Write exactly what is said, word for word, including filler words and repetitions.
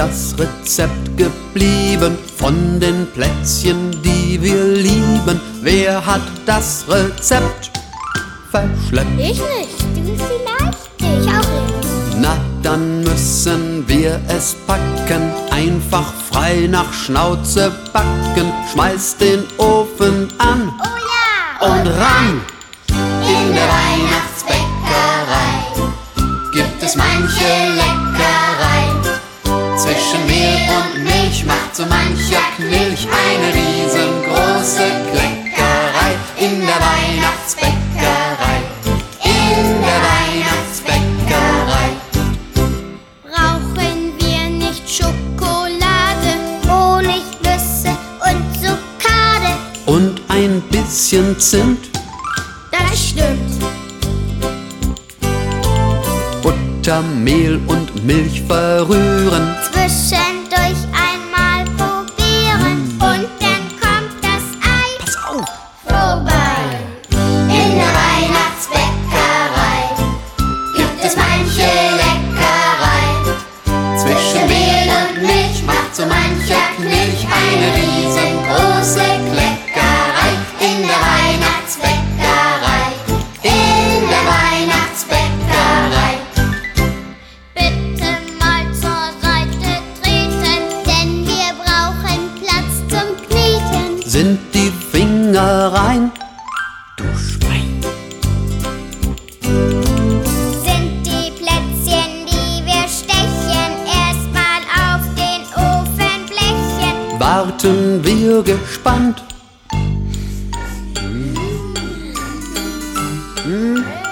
das Rezept geblieben von den Plätzchen, die wir lieben? Wer hat das Rezept verschleppt? Ich nicht. Du vielleicht? Ich auch nicht. Na, dann müssen wir es packen, einfach frei nach Schnauze backen. Schmeiß den Ofen an Oh ja! und ran! In der Weihnachtsbäckerei Gibt es manche Leckerei. Zwischen Mehl und Milch macht so mancher Knilch eine riesengroße Kleckerei. In der Weihnachtsbäckerei, in der Weihnachtsbäckerei. Brauchen wir nicht Schokolade, Honig, Nüsse und Zuckade? Und ein bisschen Zimt, Das stimmt. Butter, Mehl und Milch verrühren. Zwischendurch einmal probieren und dann kommt das Ei Pass auf! vorbei. In der Weihnachtsbäckerei gibt es manche Leckerei. Zwischen Mehl und Milch macht so mancher Knilch eine riesengroße Kleckerei. In der Weihnachtsbäckerei, in der Weihnachtsbäckerei. Bitte mal zur Seite treten, denn wir brauchen Platz zum Kneten. Sind die Finger rein? Du Schwein! Sind die Plätzchen, die wir stechen, erstmal auf den Ofenblechen? Warten wir gespannt. Hm?